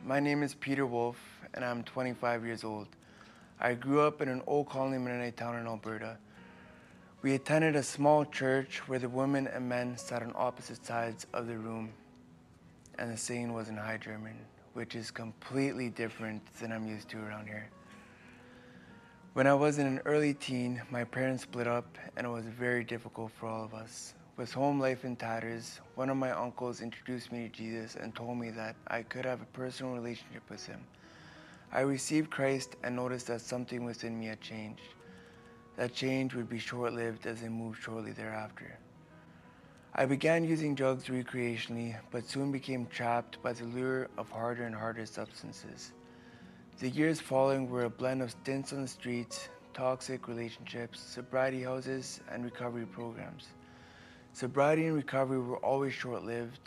My name is Peter Wolf, and I'm 25 years old. I grew up in an old colony Mennonite town in Alberta. We attended a small church where the women and men sat on opposite sides of the room, and the singing was in High German, which is completely different than I'm used to around here. When I was in an early teen, my parents split up, and it was very difficult for all of us. With home life in tatters, one of my uncles introduced me to Jesus and told me that I could have a personal relationship with him. I received Christ and noticed that something within me had changed. That change would be short-lived as I moved shortly thereafter. I began using drugs recreationally, but soon became trapped by the lure of harder and harder substances. The years following were a blend of stints on the streets, toxic relationships, sobriety houses, and recovery programs. Sobriety and recovery were always short-lived.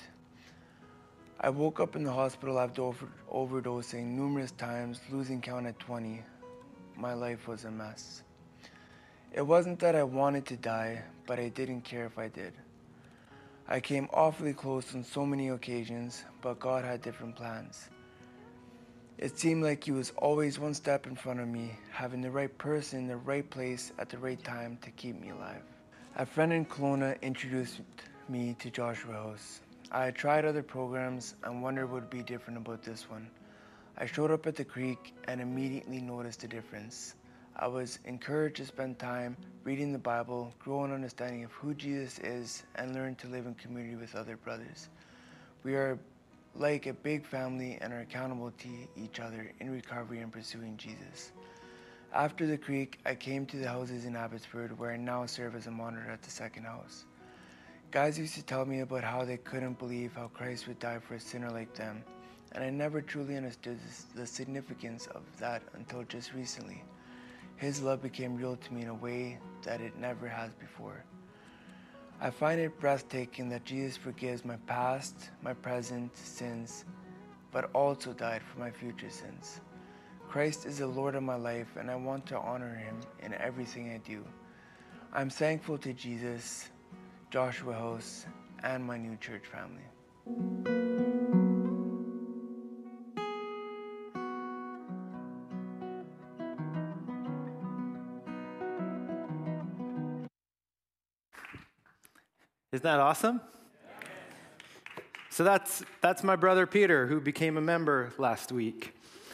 I woke up in the hospital after overdosing numerous times, losing count at 20. My life was a mess. It wasn't that I wanted to die, but I didn't care if I did. I came awfully close on so many occasions, but God had different plans. It seemed like He was always one step in front of me, having the right person in the right place at the right time to keep me alive. A friend in Kelowna introduced me to Joshua House. I had tried other programs and wondered what would be different about this one. I showed up at the creek and immediately noticed a difference. I was encouraged to spend time reading the Bible, grow an understanding of who Jesus is, and learn to live in community with other brothers. We are like a big family and are accountable to each other in recovery and pursuing Jesus. After the creek, I came to the houses in Abbotsford, where I now serve as a monitor at the second house. Guys used to tell me about how they couldn't believe how Christ would die for a sinner like them, and I never truly understood the significance of that until just recently. His love became real to me in a way that it never has before. I find it breathtaking that Jesus forgives my past, my present sins, but also died for my future sins. Christ is the Lord of my life, and I want to honor Him in everything I do. I'm thankful to Jesus, Joshua House, and my new church family. Isn't that awesome? So that's my brother Peter, who became a member last week.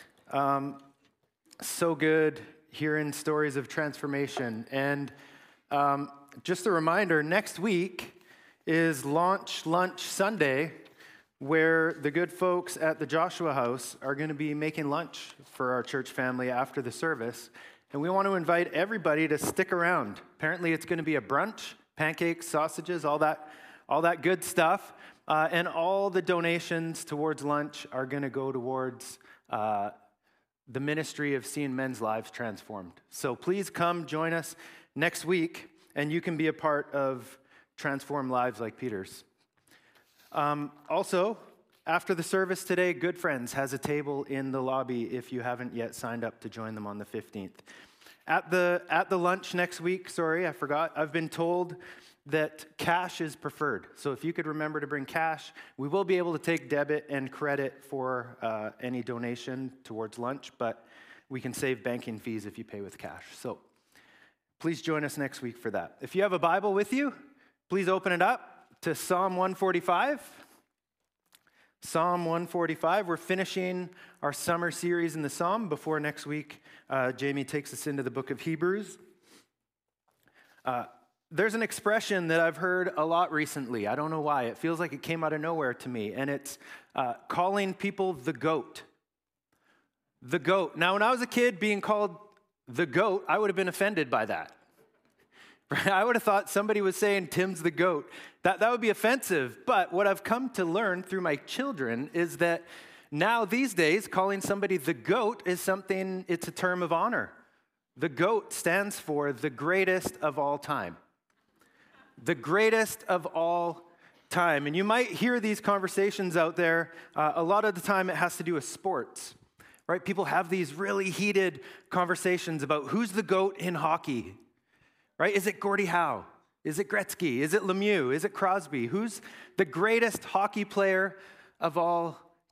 So good hearing stories of transformation. And just a reminder, next week is Launch Lunch Sunday, where the good folks at the Joshua House are going to be making lunch for our church family after the service. And we want to invite everybody to stick around. Apparently it's going to be a brunch, pancakes, sausages, all that good stuff. And all the donations towards lunch are going to go towards the ministry of seeing men's lives transformed. So please come join us next week, and you can be a part of Transform Lives like Peter's. Also, after the service today, Good Friends has a table in the lobby if you haven't yet signed up to join them on the 15th. At the lunch next week, sorry, I forgot, I've been told that cash is preferred. So if you could remember to bring cash, we will be able to take debit and credit for any donation towards lunch, but we can save banking fees if you pay with cash. So please join us next week for that. If you have a Bible with you, please open it up to Psalm 145. Psalm 145. We're finishing our summer series in the Psalm before next week Jamie takes us into the book of Hebrews. There's an expression that I've heard a lot recently. I don't know why. It feels like it came out of nowhere to me, and it's calling people the goat. The goat. Now, when I was a kid, being called the goat, I would have been offended by that. I would have thought somebody was saying Tim's the goat. That would be offensive. But what I've come to learn through my children is that now these days, calling somebody the goat is something, it's a term of honor. The GOAT stands for the greatest of all time. The greatest of all time. And you might hear these conversations out there. A lot of the time it has to do with sports, right? People have these really heated conversations about who's the GOAT in hockey, right? Is it Gordie Howe? Is it Gretzky? Is it Lemieux? Is it Crosby? Who's the greatest hockey player of all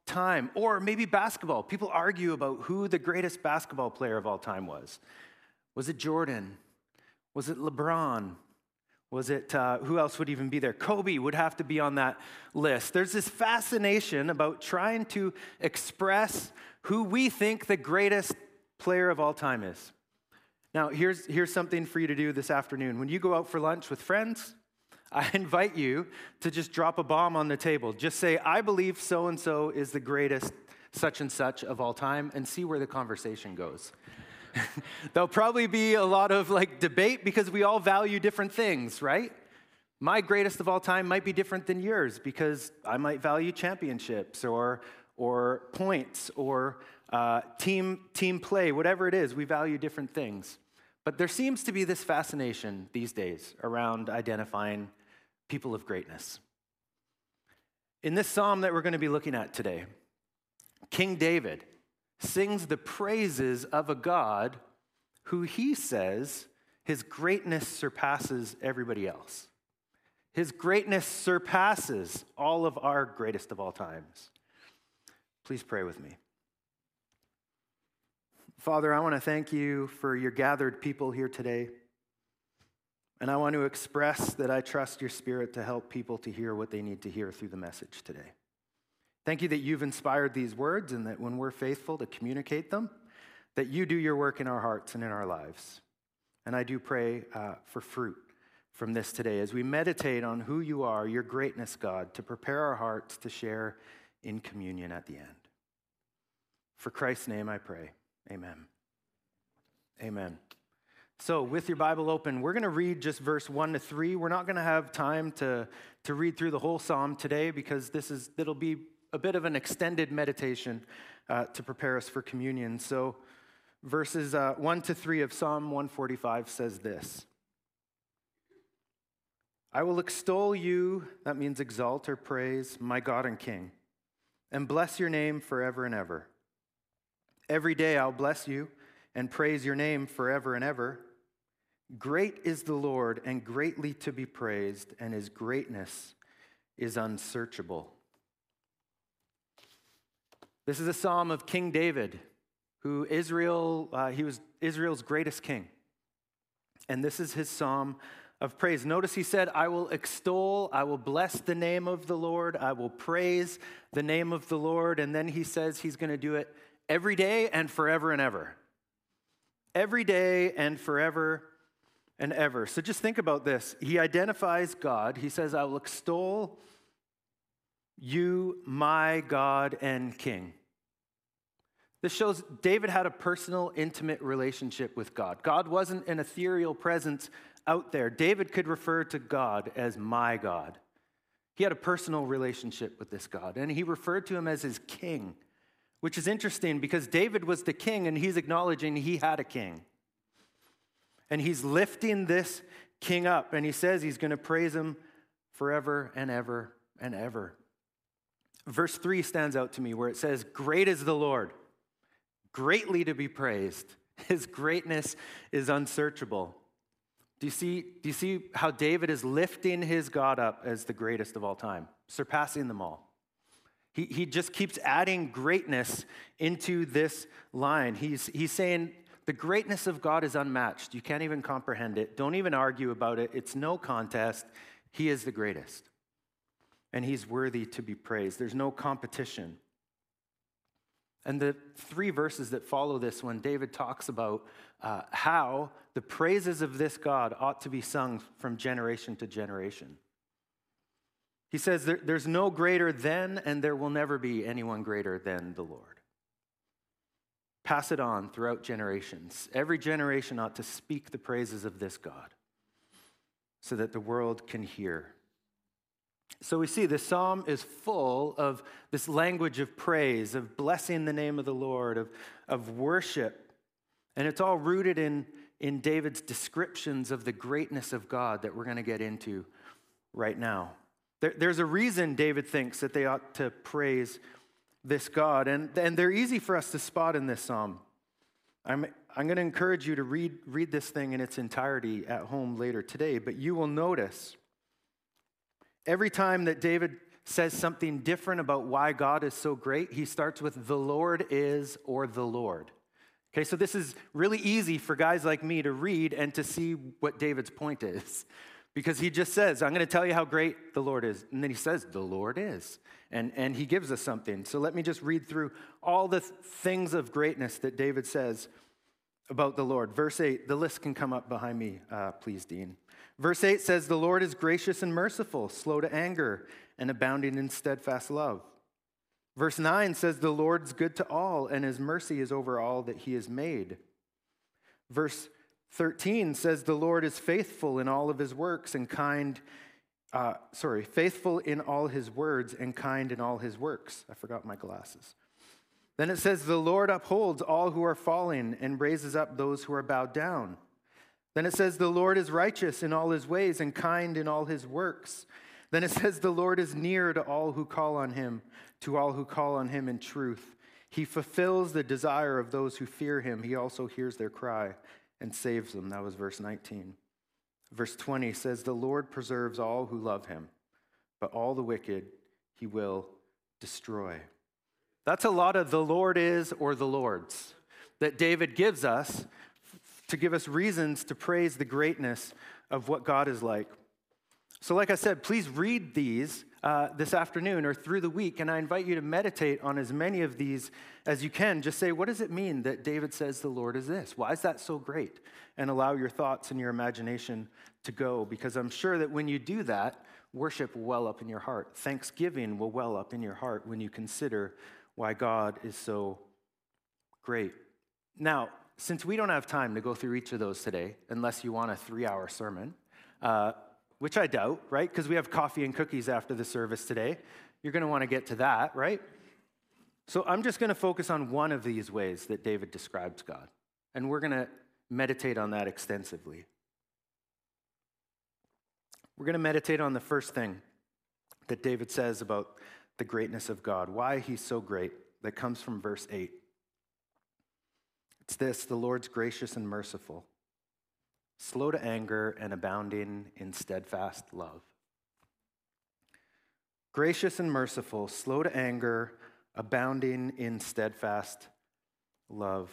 time, or maybe basketball. People argue about who the greatest basketball player of all time was. Was it Jordan? Was it LeBron? Was it, who else would even be there? Kobe would have to be on that list. There's this fascination about trying to express who we think the greatest player of all time is. Now, here's something for you to do this afternoon. When you go out for lunch with friends, I invite you to just drop a bomb on the table. Just say, I believe so-and-so is the greatest such and such of all time, and see where the conversation goes. There'll probably be a lot of debate because we all value different things, right? My greatest of all time might be different than yours because I might value championships or points or team play, whatever it is. We value different things. But there seems to be this fascination these days around identifying people of greatness. In this psalm that we're going to be looking at today, King David sings the praises of a God who he says his greatness surpasses everybody else. His greatness surpasses all of our greatest of all times. Please pray with me. Father, I want to thank you for your gathered people here today. And I want to express that I trust your Spirit to help people to hear what they need to hear through the message today. Thank you that you've inspired these words and that when we're faithful to communicate them, that you do your work in our hearts and in our lives. And I do pray for fruit from this today as we meditate on who you are, your greatness, God, to prepare our hearts to share in communion at the end. For Christ's name I pray. Amen. Amen. So with your Bible open, we're going to read just verse 1 to 3. We're not going to have time to read through the whole psalm today because it'll be a bit of an extended meditation to prepare us for communion. So verses 1 to 3 of Psalm 145 says this. I will extol you, that means exalt or praise, my God and King, and bless your name forever and ever. Every day I'll bless you and praise your name forever and ever. Great is the Lord and greatly to be praised, and his greatness is unsearchable. This is a psalm of King David, he was Israel's greatest king. And this is his psalm of praise. Notice he said, I will extol, I will bless the name of the Lord, I will praise the name of the Lord. And then he says he's going to do it every day and forever and ever. Every day and forever and ever. So just think about this. He identifies God. He says, I will extol you, my God and King. This shows David had a personal, intimate relationship with God. God wasn't an ethereal presence out there. David could refer to God as my God. He had a personal relationship with this God, and he referred to him as his king, which is interesting because David was the king, and he's acknowledging he had a king. And he's lifting this king up, and he says he's going to praise him forever and ever and ever. Verse 3 stands out to me where it says, great is the Lord, greatly to be praised. His greatness is unsearchable. Do you see how David is lifting his God up as the greatest of all time, surpassing them all? He just keeps adding greatness into this line. He's saying the greatness of God is unmatched. You can't even comprehend it. Don't even argue about it. It's no contest. He is the greatest. And he's worthy to be praised. There's no competition. And the 3 verses that follow this one, David talks about how the praises of this God ought to be sung from generation to generation. He says there's no greater than, and there will never be anyone greater than the Lord. Pass it on throughout generations. Every generation ought to speak the praises of this God so that the world can hear. So we see this psalm is full of this language of praise, of blessing the name of the Lord, of worship. And it's all rooted in David's descriptions of the greatness of God that we're going to get into right now. There's a reason David thinks that they ought to praise this God, and they're easy for us to spot in this psalm. I'm going to encourage you to read this thing in its entirety at home later today, but you will notice every time that David says something different about why God is so great. He starts with the Lord is, or the Lord. Okay, so this is really easy for guys like me to read and to see what David's point is. Because he just says, I'm going to tell you how great the Lord is. And then he says, the Lord is. And he gives us something. So let me just read through all the things of greatness that David says about the Lord. Verse 8, the list can come up behind me, please, Dean. Verse 8 says, the Lord is gracious and merciful, slow to anger, and abounding in steadfast love. Verse 9 says, the Lord's good to all, and his mercy is over all that he has made. Verse 13 says, the Lord is faithful in all of his works and faithful in all his words and kind in all his works. I forgot my glasses. Then it says, the Lord upholds all who are falling and raises up those who are bowed down. Then it says, the Lord is righteous in all his ways and kind in all his works. Then it says, the Lord is near to all who call on him, to all who call on him in truth. He fulfills the desire of those who fear him. He also hears their cry and saves them. That was verse 19. Verse 20 says, the Lord preserves all who love him, but all the wicked he will destroy. That's a lot of the Lord is or the Lord's that David gives us to give us reasons to praise the greatness of what God is like. So like I said, please read these this afternoon or through the week, and I invite you to meditate on as many of these as you can. Just say, what does it mean that David says the Lord is this? Why is that so great? And allow your thoughts and your imagination to go, because I'm sure that when you do that, worship will well up in your heart. Thanksgiving will well up in your heart when you consider why God is so great. Now, since we don't have time to go through each of those today, unless you want a 3-hour sermon, which I doubt, right? Because we have coffee and cookies after the service today. You're going to want to get to that, right? So I'm just going to focus on one of these ways that David describes God. And we're going to meditate on that extensively. We're going to meditate on the first thing that David says about the greatness of God, why he's so great, that comes from verse 8. It's this: the Lord's gracious and merciful, slow to anger and abounding in steadfast love. Gracious and merciful, slow to anger, abounding in steadfast love.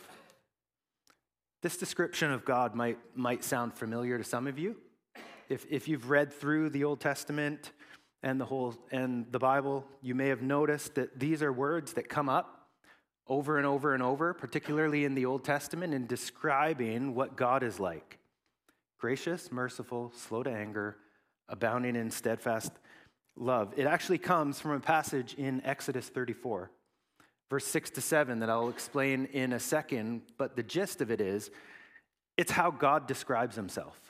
This description of God might sound familiar to some of you. If you've read through the Old Testament and the Bible, you may have noticed that these are words that come up over and over and over, particularly in the Old Testament, in describing what God is like. Gracious, merciful, slow to anger, abounding in steadfast love. It actually comes from a passage in Exodus 34, verse 6-7, that I'll explain in a second, but the gist of it is, it's how God describes himself.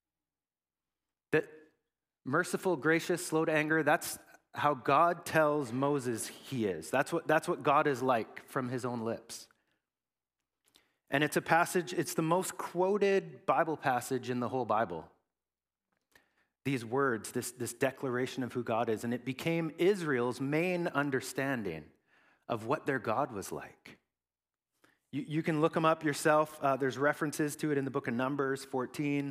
That merciful, gracious, slow to anger, that's how God tells Moses he is. That's what God is like from his own lips. And it's a passage, it's the most quoted Bible passage in the whole Bible. These words, this declaration of who God is, and it became Israel's main understanding of what their God was like. You can look them up yourself. There's references to it in the book of Numbers 14,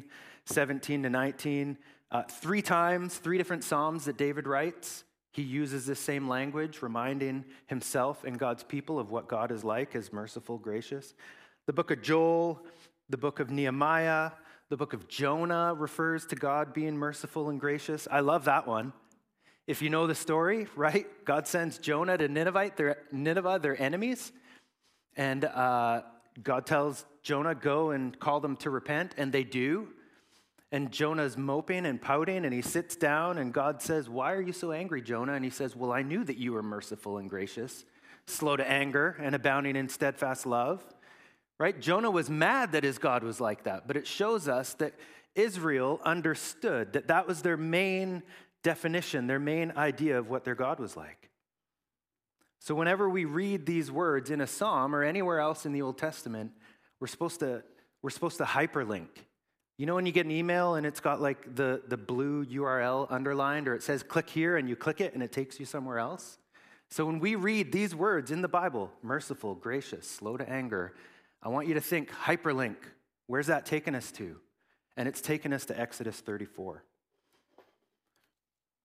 17-19. 3 times, 3 different Psalms that David writes, he uses this same language, reminding himself and God's people of what God is like as merciful, gracious. The book of Joel, the book of Nehemiah, the book of Jonah refers to God being merciful and gracious. I love that one. If you know the story, right? God sends Jonah to Nineveh, their enemies. And God tells Jonah, go and call them to repent. And they do. And Jonah's moping and pouting, and he sits down, and God says, why are you so angry, Jonah? And he says, well, I knew that you were merciful and gracious, slow to anger and abounding in steadfast love. Right? Jonah was mad that his God was like that, but it shows us that Israel understood that that was their main definition, their main idea of what their God was like. So whenever we read these words in a psalm or anywhere else in the Old Testament, we're supposed to hyperlink. You know when you get an email and it's got like the blue URL underlined, or it says click here and you click it and it takes you somewhere else? So when we read these words in the Bible, merciful, gracious, slow to anger, I want you to think hyperlink. Where's that taken us to? And it's taken us to Exodus 34.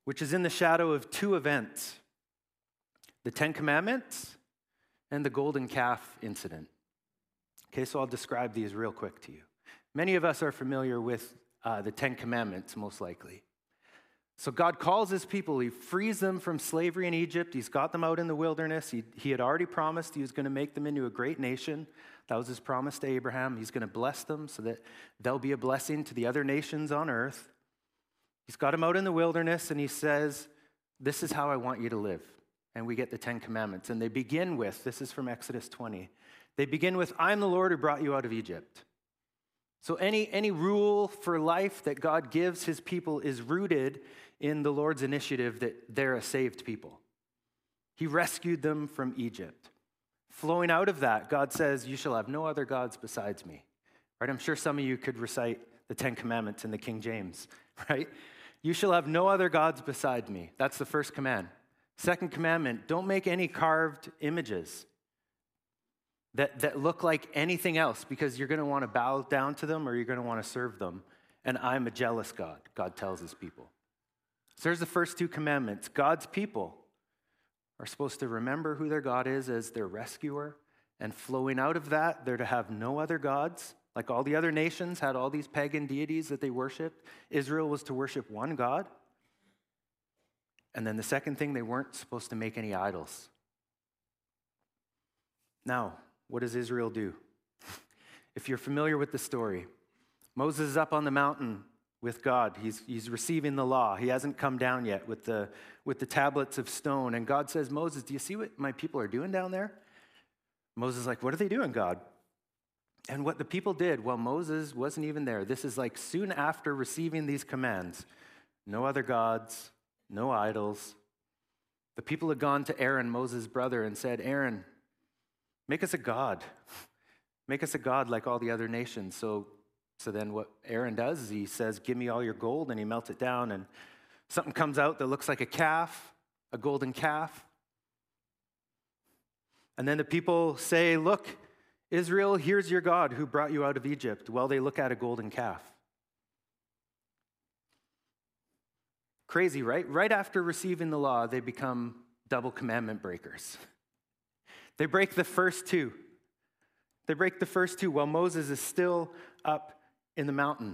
which is in the shadow of two events: the Ten Commandments and the golden calf incident. Okay, so I'll describe these real quick to you. Many of us are familiar with the Ten Commandments, most likely. So God calls his people. He frees them from slavery in Egypt. He's got them out in the wilderness. He had already promised he was going to make them into a great nation. That was his promise to Abraham. He's going to bless them so that they'll be a blessing to the other nations on earth. He's got them out in the wilderness, and he says, this is how I want you to live. And we get the Ten Commandments. And they begin with, this is from Exodus 20, they begin with, I am the Lord who brought you out of Egypt. So any rule for life that God gives his people is rooted in the Lord's initiative that they're a saved people. He rescued them from Egypt. Flowing out of that, God says, you shall have no other gods besides me. Right? I'm sure some of you could recite the Ten Commandments in the King James, right? You shall have no other gods beside me. That's the first command. Second commandment, don't make any carved images that look like anything else, because you're going to want to bow down to them or you're going to want to serve them. And I'm a jealous God, God tells his people. So there's the first two commandments. God's people are supposed to remember who their God is as their rescuer. And flowing out of that, they're to have no other gods. Like all the other nations had all these pagan deities that they worshiped. Israel was to worship one God. And then the second thing, they weren't supposed to make any idols. Now, what does Israel do? If you're familiar with the story, Moses is up on the mountain with God. He's receiving the law. He hasn't come down yet with the tablets of stone. And God says, Moses, do you see what my people are doing down there? Moses is like, what are they doing, God? And what the people did, well, Moses wasn't even there. This is like soon after receiving these commands. No other gods, no idols. The people had gone to Aaron, Moses' brother, and said, Aaron, make us a god. Make us a god like all the other nations. So then what Aaron does is he says, give me all your gold, and he melts it down, and something comes out that looks like a calf, a golden calf. And then the people say, look, Israel, here's your God who brought you out of Egypt. Well, they look at a golden calf. Crazy, right? Right after receiving the law, they become double commandment breakers. They break the first two. They break the first two while Moses is still up in the mountain.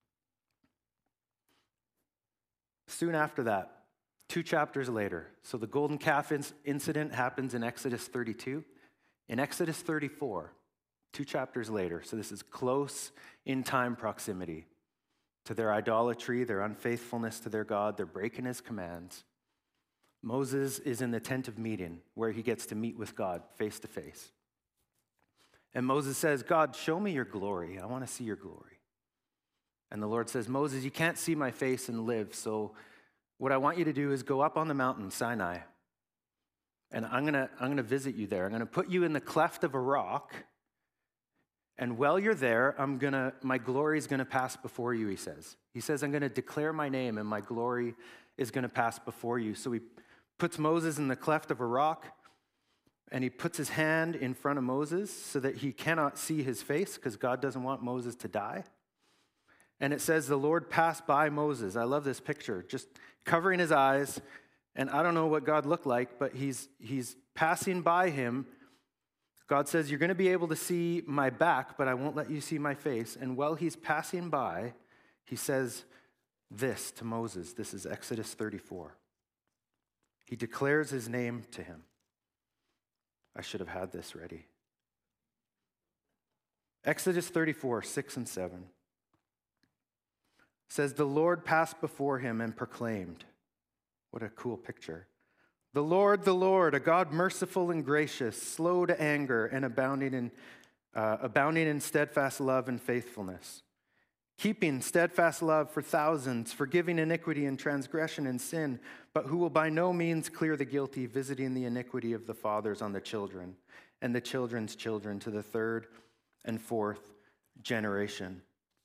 Soon after that, 2 chapters later, so the golden calf incident happens in Exodus 32. In Exodus 34, 2 chapters later, so this is close in time proximity to their idolatry, their unfaithfulness to their God, they're breaking his commands. Moses is in the tent of meeting where he gets to meet with God face to face. And Moses says, God, show me your glory. I want to see your glory. And the Lord says, Moses, you can't see my face and live, so what I want you to do is go up on the mountain, Sinai, and I'm going to visit you there. I'm going to put you in the cleft of a rock, and while you're there, my glory is going to pass before you, he says. He says, I'm going to declare my name, and my glory is going to pass before you. So he puts Moses in the cleft of a rock, and he puts his hand in front of Moses so that he cannot see his face because God doesn't want Moses to die. And it says the Lord passed by Moses. I love this picture, just covering his eyes. And I don't know what God looked like, but he's passing by him. God says, you're going to be able to see my back, but I won't let you see my face. And while he's passing by, he says this to Moses. This is Exodus 34. He declares his name to him. I should have had this ready. Exodus 34, 6 and 7 says, the Lord passed before him and proclaimed. What a cool picture. The Lord, a God merciful and gracious, slow to anger, and abounding in steadfast love and faithfulness, keeping steadfast love for thousands, forgiving iniquity and transgression and sin, but who will by no means clear the guilty, visiting the iniquity of the fathers on the children, and the children's children to the 3rd and 4th generation.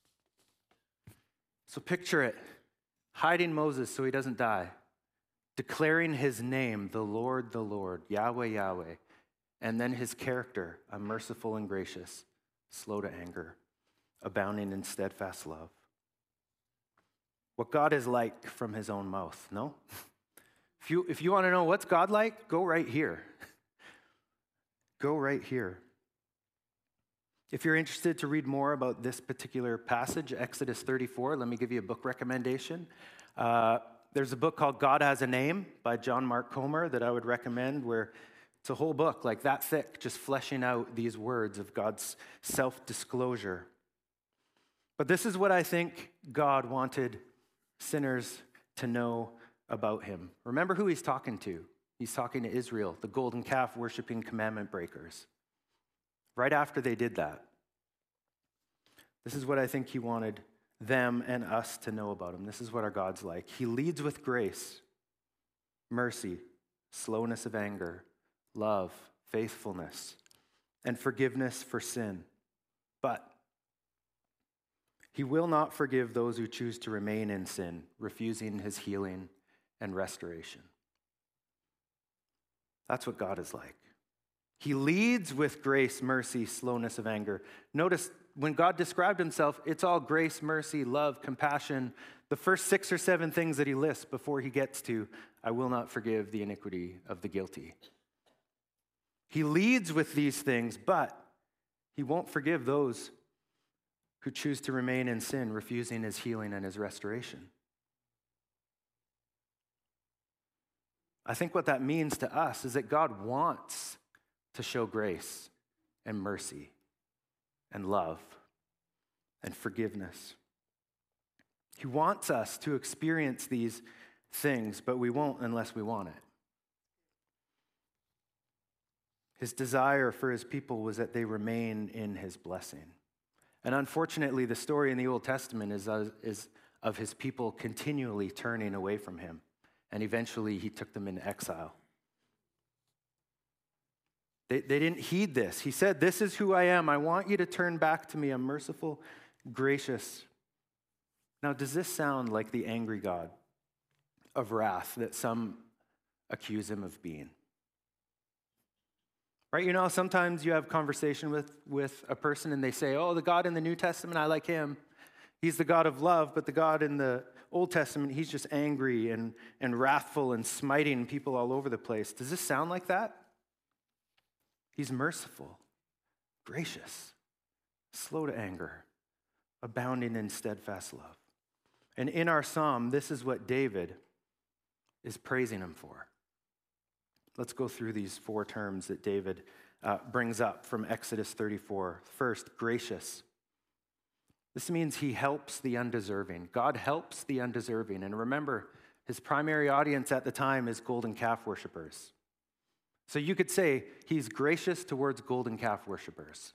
So picture it, hiding Moses so he doesn't die, declaring his name, the Lord, Yahweh, Yahweh, and then his character, I'm merciful and gracious, slow to anger, abounding in steadfast love. what God is like from his own mouth, no? If you want to know what's God like, go right here. Go right here. If you're interested to read more about this particular passage, Exodus 34, let me give you a book recommendation. There's a book called God Has a Name by John Mark Comer that I would recommend, where it's a whole book like that thick, just fleshing out these words of God's self-disclosure. But this is what I think God wanted sinners to know about him. Remember who he's talking to. He's talking to Israel, the golden calf worshiping commandment breakers. Right after they did that, this is what I think he wanted them and us to know about him. This is what our God's like. He leads with grace, mercy, slowness of anger, love, faithfulness, and forgiveness for sin. But he will not forgive those who choose to remain in sin, refusing his healing and restoration. That's what God is like. He leads with grace, mercy, slowness of anger. Notice when God described himself, it's all grace, mercy, love, compassion. The first 6 or 7 things that he lists before he gets to, I will not forgive the iniquity of the guilty. He leads with these things, but he won't forgive those who choose to remain in sin, refusing his healing and his restoration. I think what that means to us is that God wants to show grace and mercy and love and forgiveness. He wants us to experience these things, but we won't unless we want it. His desire for his people was that they remain in his blessing. And unfortunately, the story in the Old Testament is of his people continually turning away from him. And eventually, he took them into exile. They didn't heed this. He said, "This is who I am. I want you to turn back to me. I'm merciful, gracious." Now, does this sound like the angry God of wrath that some accuse him of being? Right? You know, sometimes you have conversation with a person and they say, "Oh, the God in the New Testament, I like him. He's the God of love, but the God in the Old Testament, he's just angry and wrathful and smiting people all over the place." Does this sound like that? He's merciful, gracious, slow to anger, abounding in steadfast love. And in our psalm, this is what David is praising him for. Let's go through these 4 terms that David brings up from Exodus 34. First, gracious. This means he helps the undeserving. God helps the undeserving. And remember, his primary audience at the time is golden calf worshipers. So you could say he's gracious towards golden calf worshipers.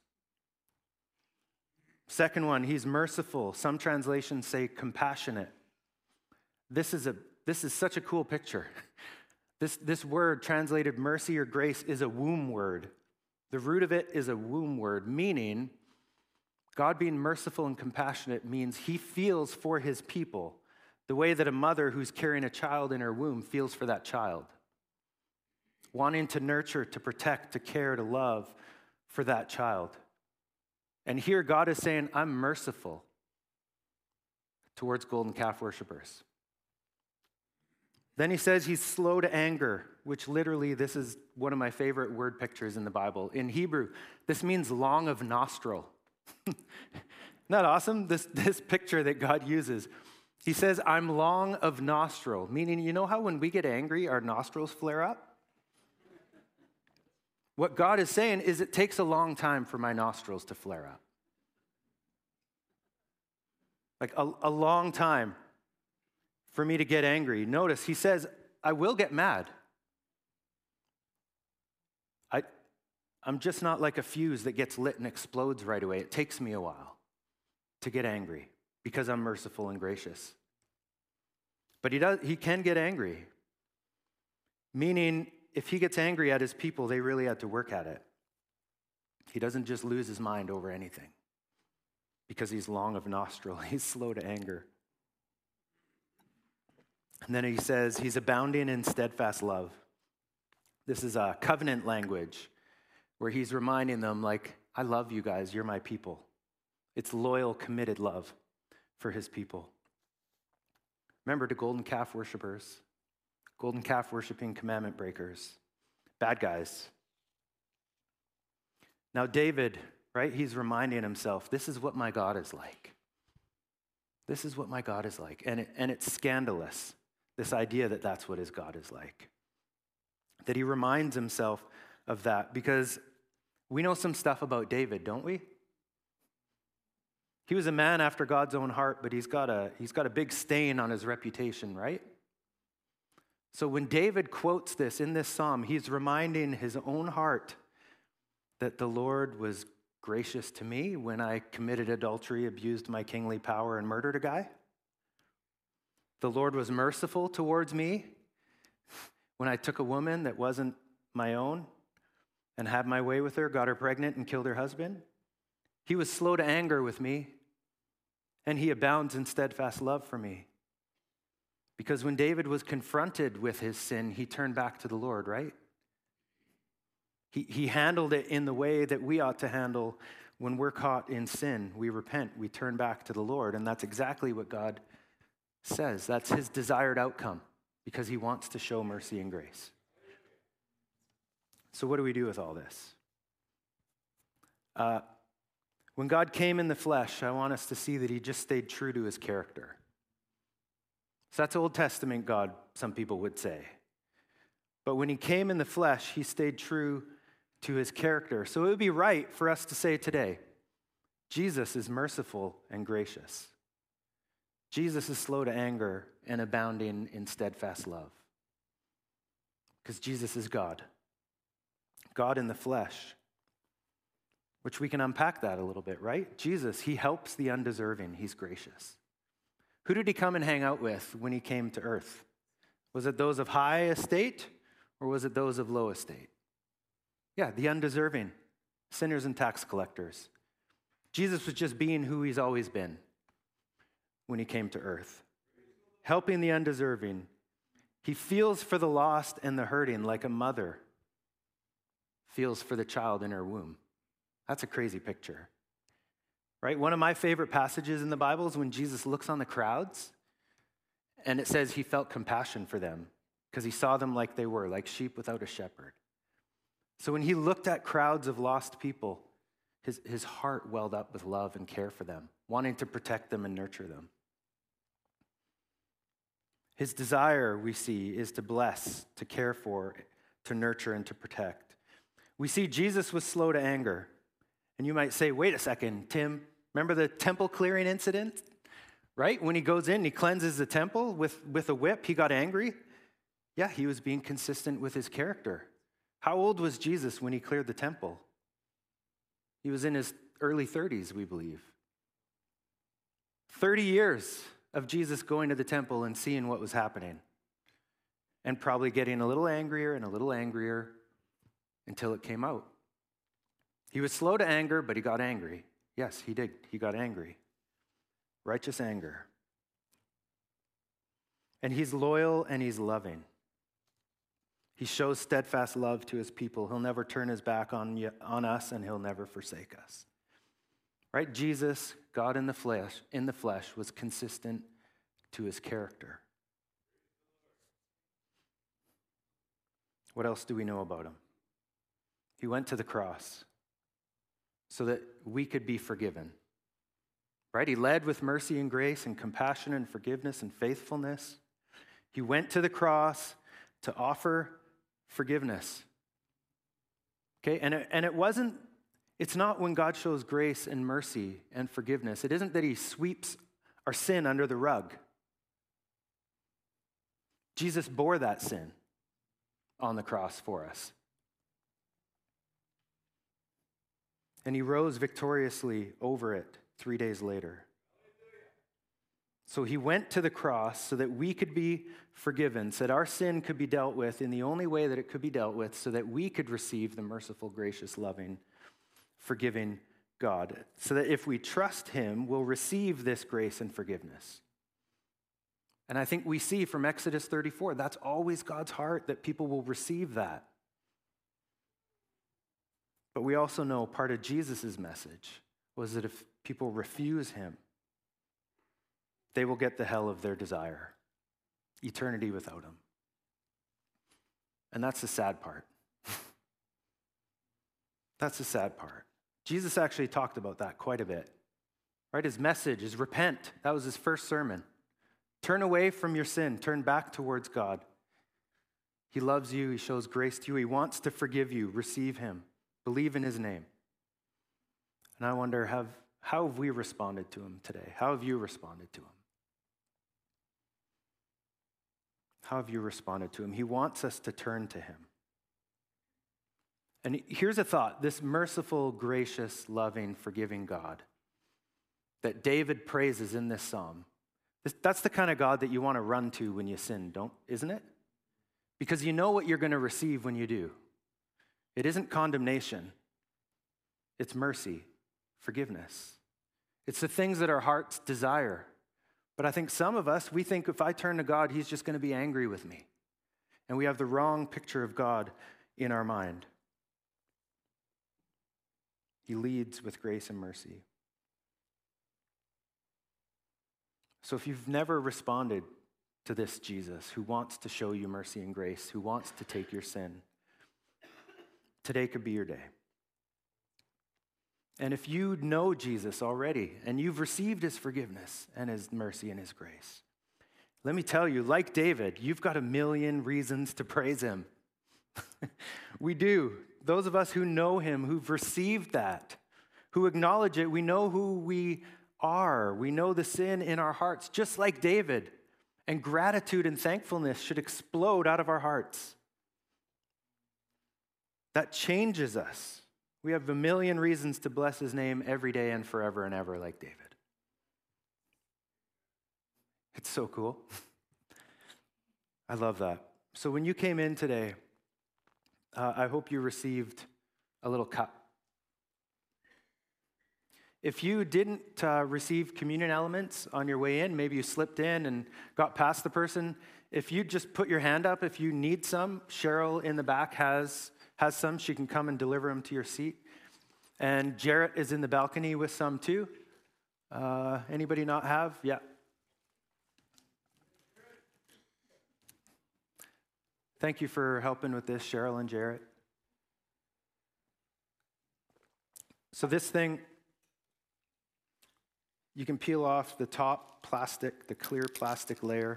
Second one, he's merciful. Some translations say compassionate. This is such a cool picture. This word translated mercy or grace is a womb word. The root of it is a womb word, meaning God being merciful and compassionate means he feels for his people the way that a mother who's carrying a child in her womb feels for that child. Wanting to nurture, to protect, to care, to love for that child. And here God is saying, I'm merciful towards golden calf worshipers. Then he says he's slow to anger, which literally, this is one of my favorite word pictures in the Bible. In Hebrew, this means long of nostril. Isn't that awesome? This picture that God uses. He says, I'm long of nostril, meaning, you know how when we get angry, our nostrils flare up? What God is saying is it takes a long time for my nostrils to flare up. Like a long time for me to get angry. Notice, he says, I will get mad. I'm just not like a fuse that gets lit and explodes right away. It takes me a while to get angry because I'm merciful and gracious. But he can get angry, meaning if he gets angry at his people, they really had to work at it. He doesn't just lose his mind over anything because he's long of nostril. He's slow to anger. And then he says he's abounding in steadfast love. This is a covenant language where he's reminding them, like, I love you guys. You're my people. It's loyal, committed love for his people. Remember, to golden calf worshipers, golden calf worshiping commandment breakers, bad guys. Now David, right, he's reminding himself, this is what my God is like. This is what my God is like. And it's scandalous, this idea that that's what his God is like. That he reminds himself of that, because we know some stuff about David, don't we? He was a man after God's own heart, but he's got a big stain on his reputation, right? So when David quotes this in this psalm, he's reminding his own heart that the Lord was gracious to me when I committed adultery, abused my kingly power, and murdered a guy. The Lord was merciful towards me when I took a woman that wasn't my own and had my way with her, got her pregnant, and killed her husband. He was slow to anger with me, and he abounds in steadfast love for me. Because when David was confronted with his sin, he turned back to the Lord, right? He handled it in the way that we ought to handle when we're caught in sin. We repent, we turn back to the Lord, and that's exactly what God says. That's his desired outcome, because he wants to show mercy and grace. So what do we do with all this? When God came in the flesh, I want us to see that he just stayed true to his character. So that's Old Testament God, some people would say. But when he came in the flesh, he stayed true to his character. So it would be right for us to say today, Jesus is merciful and gracious. Jesus is slow to anger and abounding in steadfast love. Because Jesus is God. God in the flesh. Which we can unpack that a little bit, right? Jesus, he helps the undeserving. He's gracious. Who did he come and hang out with when he came to earth? Was it those of high estate, or was it those of low estate? Yeah, the undeserving, sinners and tax collectors. Jesus was just being who he's always been when he came to earth, helping the undeserving. He feels for the lost and the hurting like a mother feels for the child in her womb. That's a crazy picture, right? One of my favorite passages in the Bible is when Jesus looks on the crowds, and it says he felt compassion for them because he saw them like they were, like sheep without a shepherd. So when he looked at crowds of lost people, his heart welled up with love and care for them, wanting to protect them and nurture them. His desire, we see, is to bless, to care for, to nurture, and to protect. We see Jesus was slow to anger. And you might say, wait a second, Tim, remember the temple clearing incident? Right? When he goes in, he cleanses the temple with a whip, he got angry. Yeah, he was being consistent with his character. How old was Jesus when he cleared the temple? He was in his early 30s, we believe. 30 years of Jesus going to the temple and seeing what was happening, and probably getting a little angrier and a little angrier until it came out. He was slow to anger, but he got angry. Yes, he did. He got angry. Righteous anger. And he's loyal and he's loving. He shows steadfast love to his people. He'll never turn his back on us, and he'll never forsake us. Right? Jesus, God in the flesh, was consistent to his character. What else do we know about him? He went to the cross so that we could be forgiven. Right? He led with mercy and grace and compassion and forgiveness and faithfulness. He went to the cross to offer forgiveness. Okay? And it's not when God shows grace and mercy and forgiveness. It isn't that he sweeps our sin under the rug. Jesus bore that sin on the cross for us. And he rose victoriously over it 3 days later. So he went to the cross so that we could be forgiven, so that our sin could be dealt with in the only way that it could be dealt with, so that we could receive the merciful, gracious, loving, forgiving God. So that if we trust him, we'll receive this grace and forgiveness. And I think we see from Exodus 34, that's always God's heart, that people will receive that. But we also know part of Jesus' message was that if people refuse him, they will get the hell of their desire. eternity without him. And that's the sad part. That's the sad part. Jesus actually talked about that quite a bit. Right? His message is repent. That was his first sermon. Turn away from your sin. Turn back towards God. He loves you. He shows grace to you. He wants to forgive you. Receive him. Believe in his name. And I wonder, how have we responded to him today? How have you responded to him? How have you responded to him? He wants us to turn to him. And here's a thought. This merciful, gracious, loving, forgiving God that David praises in this psalm, that's the kind of God that you want to run to when you sin, isn't it? Because you know what you're going to receive when you do. It isn't condemnation. It's mercy, forgiveness. It's the things that our hearts desire. But I think some of us, we think if I turn to God, he's just going to be angry with me. And we have the wrong picture of God in our mind. He leads with grace and mercy. So if you've never responded to this Jesus who wants to show you mercy and grace, who wants to take your sin, today could be your day. And if you know Jesus already and you've received his forgiveness and his mercy and his grace, let me tell you, like David, you've got a million reasons to praise him. We do. Those of us who know him, who've received that, who acknowledge it, we know who we are. We know the sin in our hearts, just like David. And gratitude and thankfulness should explode out of our hearts. That changes us. We have a million reasons to bless his name every day and forever and ever, like David. It's so cool. I love that. So when you came in today, I hope you received a little cup. If you didn't receive communion elements on your way in, maybe you slipped in and got past the person, if you just put your hand up, if you need some, Cheryl in the back has some. She can come and deliver them to your seat. And Jarrett is in the balcony with some too. Anybody not have? Yeah. Thank you for helping with this, Cheryl and Jarrett. So this thing, you can peel off the top plastic, the clear plastic layer.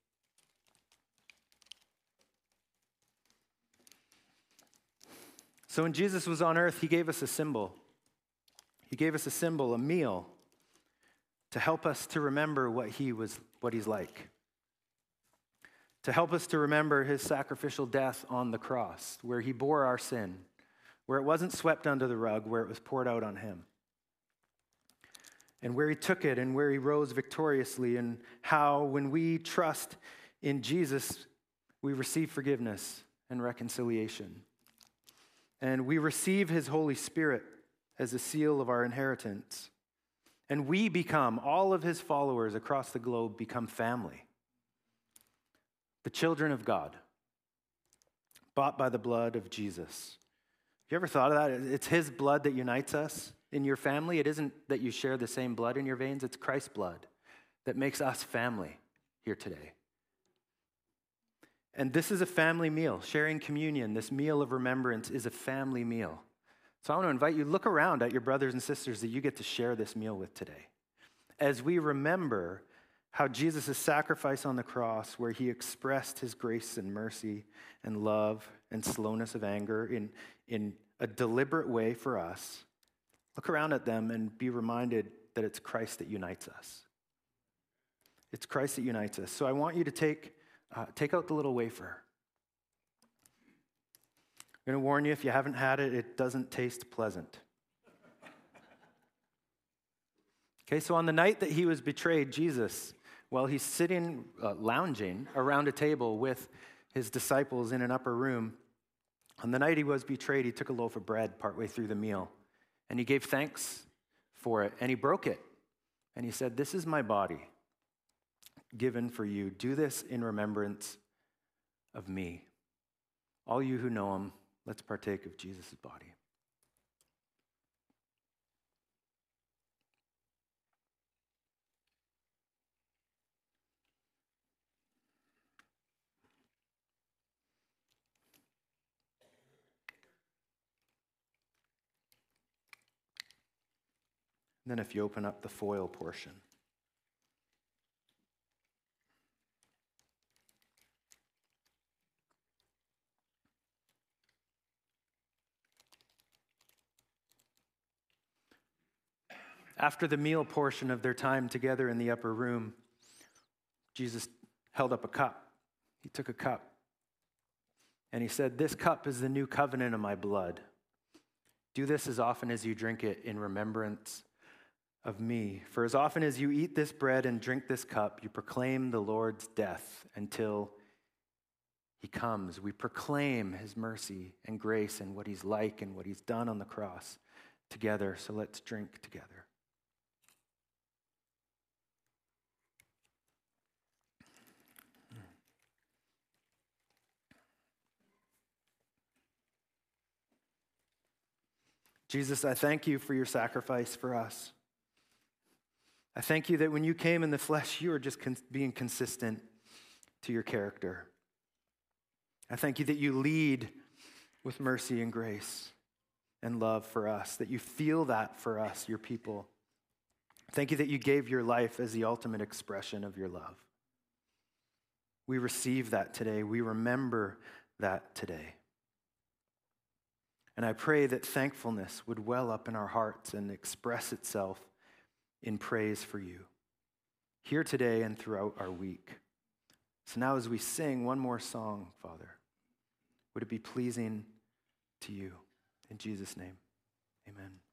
So when Jesus was on earth, he gave us a symbol. He gave us a symbol, a meal, to help us to remember what he's like. To help us to remember his sacrificial death on the cross, where he bore our sin, where it wasn't swept under the rug, where it was poured out on him. And where he took it and where he rose victoriously, and how when we trust in Jesus, we receive forgiveness and reconciliation. And we receive his Holy Spirit as a seal of our inheritance. And we become, all of his followers across the globe become family. The children of God, bought by the blood of Jesus. Have you ever thought of that? It's his blood that unites us in your family. It isn't that you share the same blood in your veins. It's Christ's blood that makes us family here today. And this is a family meal. Sharing communion, this meal of remembrance, is a family meal. So I want to invite you, look around at your brothers and sisters that you get to share this meal with today. As we remember how Jesus' sacrifice on the cross, where he expressed his grace and mercy and love and slowness of anger in a deliberate way for us, look around at them and be reminded that it's Christ that unites us. It's Christ that unites us. So I want you to take out the little wafer. I'm going to warn you, if you haven't had it, it doesn't taste pleasant. Okay, so on the night that he was betrayed, Jesus, while he's sitting, lounging around a table with his disciples in an upper room, on the night he was betrayed, he took a loaf of bread partway through the meal, and he gave thanks for it, and he broke it, and he said, "This is my body given for you. Do this in remembrance of me." All you who know him, let's partake of Jesus' body. Then if you open up the foil portion. After the meal portion of their time together in the upper room, Jesus held up a cup. He took a cup and he said, "This cup is the new covenant of my blood. Do this as often as you drink it in remembrance of me. For as often as you eat this bread and drink this cup, you proclaim the Lord's death until he comes." We proclaim his mercy and grace and what he's like and what he's done on the cross together. So let's drink together. Jesus, I thank you for your sacrifice for us. I thank you that when you came in the flesh, you were just being consistent to your character. I thank you that you lead with mercy and grace and love for us, that you feel that for us, your people. Thank you that you gave your life as the ultimate expression of your love. We receive that today. We remember that today. And I pray that thankfulness would well up in our hearts and express itself in praise for you, here today and throughout our week. So now as we sing one more song, Father, would it be pleasing to you? In Jesus' name, amen.